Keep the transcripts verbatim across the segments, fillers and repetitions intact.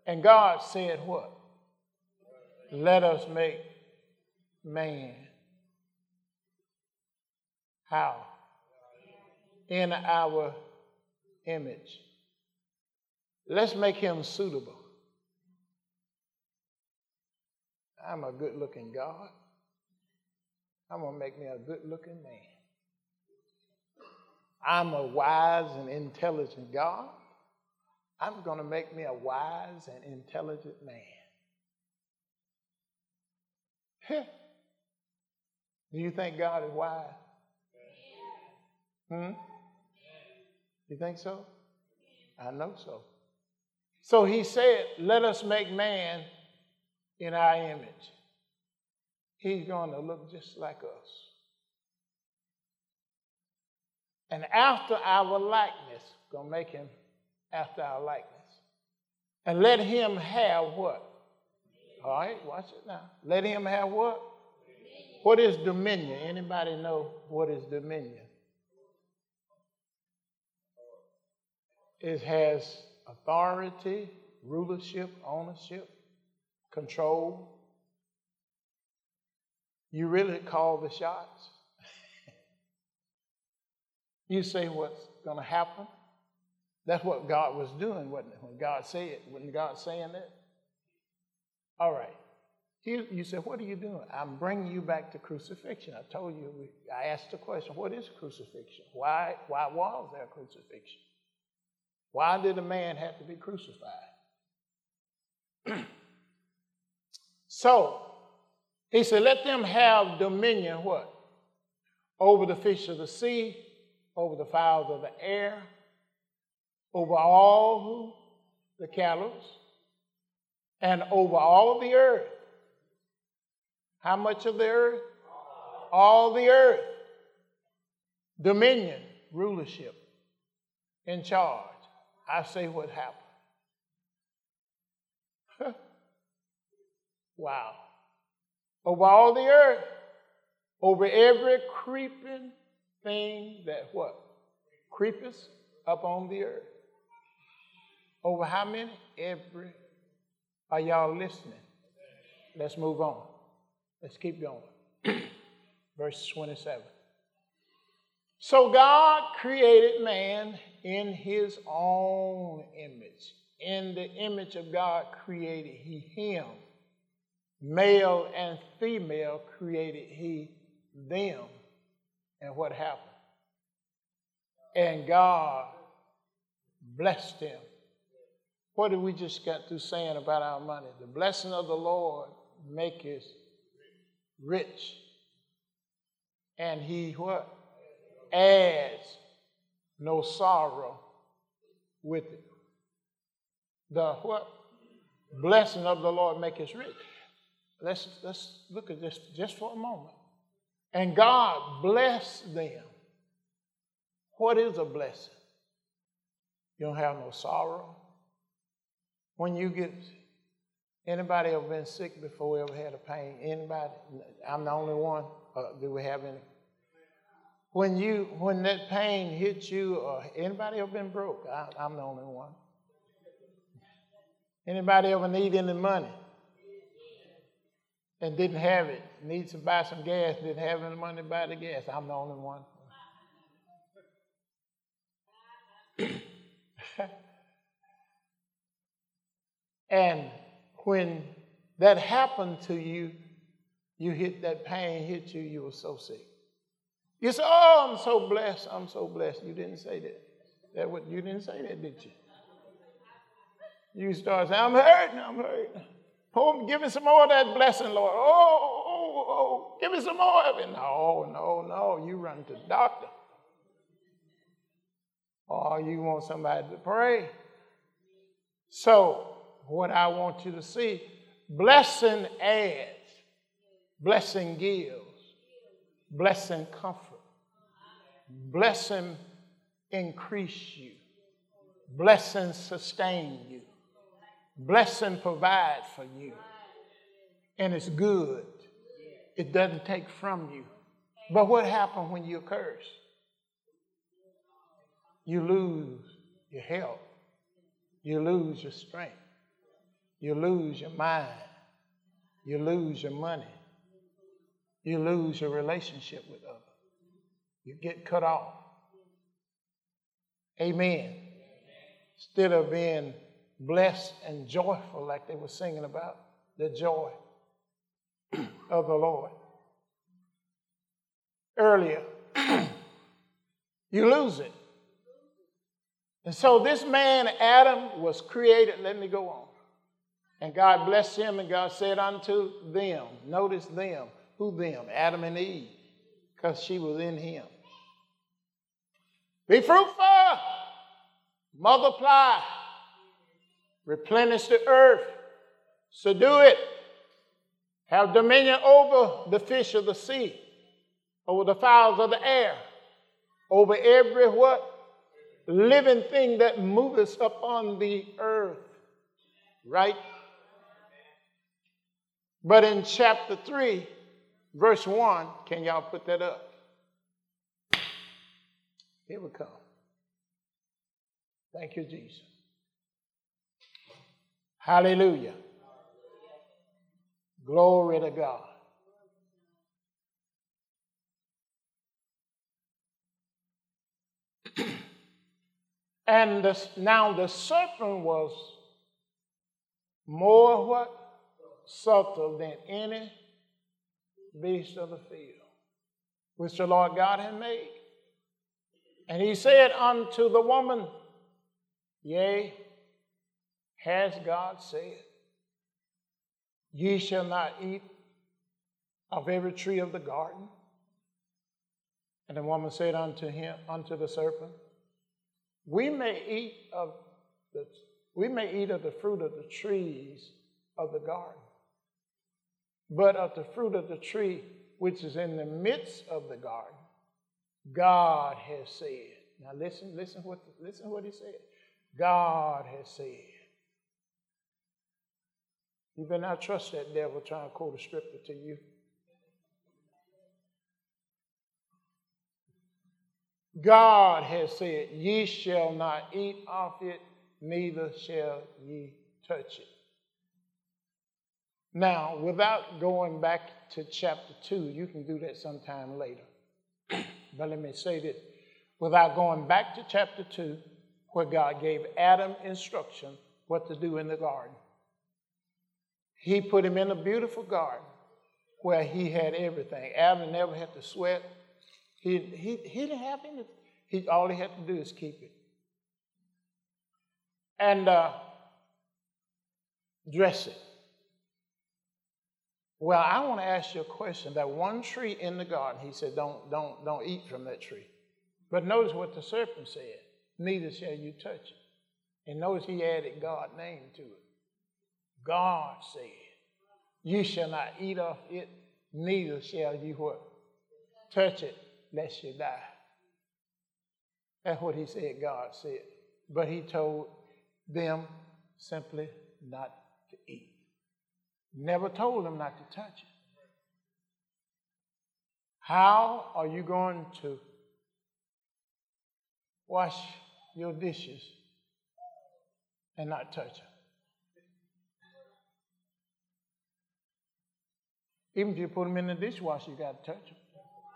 And God said what? Let us make man. How? In our image. Let's make him suitable. I'm a good-looking God. I'm going to make me a good-looking man. I'm a wise and intelligent God. I'm going to make me a wise and intelligent man. Do you think God is wise? Hmm? You think so? I know so. So he said, let us make man in our image. He's going to look just like us. And after our likeness, going to make him after our likeness. And let him have what? All right, watch it now. Let him have what? Dominion. What is dominion? Anybody know what is dominion? It has authority, rulership, ownership, control. You really call the shots. You say what's going to happen. That's what God was doing, wasn't it? When God said it, wasn't God saying that? All right. You, you said, what are you doing? I'm bringing you back to crucifixion. I told you, I asked the question, what is crucifixion? Why, why was there crucifixion? Why did a man have to be crucified? So, he said, let them have dominion, what? Over the fish of the sea, over the fowls of the air, over all the cattle, and over all the earth. How much of the earth? All the earth. Dominion, rulership, in charge. I say what happened. Wow. Over all the earth, over every creeping thing that what? Creepeth up on the earth. Over how many? Every. Are y'all listening? Let's move on. Let's keep going. Verse twenty-seven. So God created man in his own image. In the image of God created he him. Male and female created he them. And what happened? And God blessed him. What did we just get through saying about our money? The blessing of the Lord maketh rich. And he what? Adds no sorrow with it. The what? Blessing of the Lord maketh rich. Let's, let's look at this just for a moment. And God blessed them. What is a blessing? You don't have no sorrow. When you get, anybody ever been sick before, ever had a pain? Anybody? I'm the only one. Uh, do we have any? When you, when that pain hits you, or anybody ever been broke? I, I'm the only one. Anybody ever need any money and didn't have it? Needs to buy some gas, didn't have any money to buy the gas? I'm the only one. And when that happened to you, you hit that pain, hit you, you were so sick. You say, oh, I'm so blessed, I'm so blessed. You didn't say that. That what you didn't say that, did you? You start saying, I'm hurting, I'm hurting. Oh, give me some more of that blessing, Lord. Oh, oh, oh, give me some more of it. No, no, no. You run to the doctor. Or you want somebody to pray. So, what I want you to see, blessing adds, blessing gives, blessing comfort, blessing increase you, blessing sustain you, blessing provide for you, and it's good. It doesn't take from you. But what happens when you curse? You lose your health. You lose your strength. you lose your mind. You lose your money. You lose your relationship with others. You get cut off. Amen. Instead of being blessed and joyful like they were singing about, the joy of the Lord. Earlier, you lose it. And so this man, Adam, was created. Let me go on. And God blessed him, and God said unto them, notice them. Who them? Adam and Eve, because she was in him. Be fruitful, multiply, replenish the earth, subdue it, have dominion over the fish of the sea, over the fowls of the air, over every what? Living thing that moveth upon the earth. Right? But in chapter three, verse one, can y'all put that up? Here we come. Thank you, Jesus. Hallelujah. Glory to God. And the, now the serpent was more what? Subtle than any beast of the field, which the Lord God had made. And he said unto the woman, yea, has God said, ye shall not eat of every tree of the garden? And the woman said unto him, unto the serpent, we may eat of the we may eat of the fruit of the trees of the garden, but of the fruit of the tree which is in the midst of the garden, God has said. Now listen, listen what listen what he said. God has said. You better not trust that devil trying to quote a scripture to you. God has said, ye shall not eat of it, neither shall ye touch it. Now, without going back to chapter two, you can do that sometime later. But let me say this. Without going back to chapter two, where God gave Adam instruction what to do in the garden. He put him in a beautiful garden where he had everything. Adam never had to sweat. He, he, he didn't have anything. He, all he had to do is keep it. And uh, dress it. Well, I want to ask you a question. That one tree in the garden, he said, don't, don't, don't eat from that tree. But notice what the serpent said. Neither shall you touch it. And notice he added God's name to it. God said, you shall not eat of it, neither shall you what? Touch it, lest you die. That's what he said God said. But he told them simply not to eat. Never told them not to touch it. How are you going to wash your dishes and not touch them? Even if you put them in the dishwasher, you got to touch them.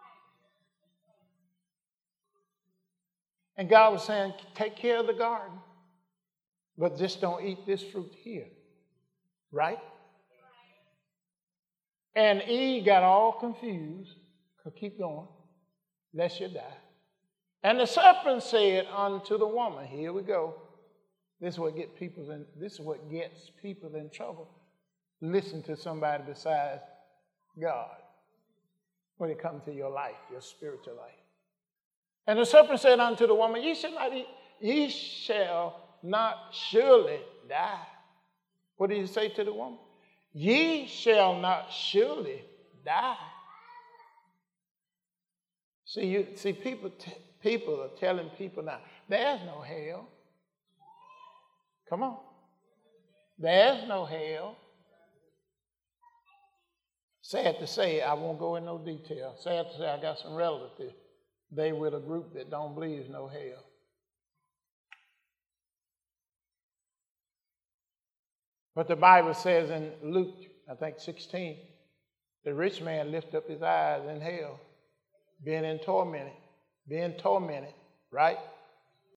And God was saying, take care of the garden, but just don't eat this fruit here. Right? And Eve got all confused. Keep going, lest you die. And the serpent said unto the woman, here we go. This is what get people in, this is what gets people in trouble. Listen to somebody besides God when it comes to your life, your spiritual life. And the serpent said unto the woman, ye shall not eat, ye shall not surely die. What did he say to the woman? Ye shall not surely die. See, you see, people, t- people are telling people now, there's no hell. Come on. There's no hell. Sad to say, I won't go in no detail. Sad to say, I got some relatives. They with a group that don't believe no hell. But the Bible says in Luke, I think sixteen, the rich man lifted up his eyes in hell, being in tormented, being tormented, right?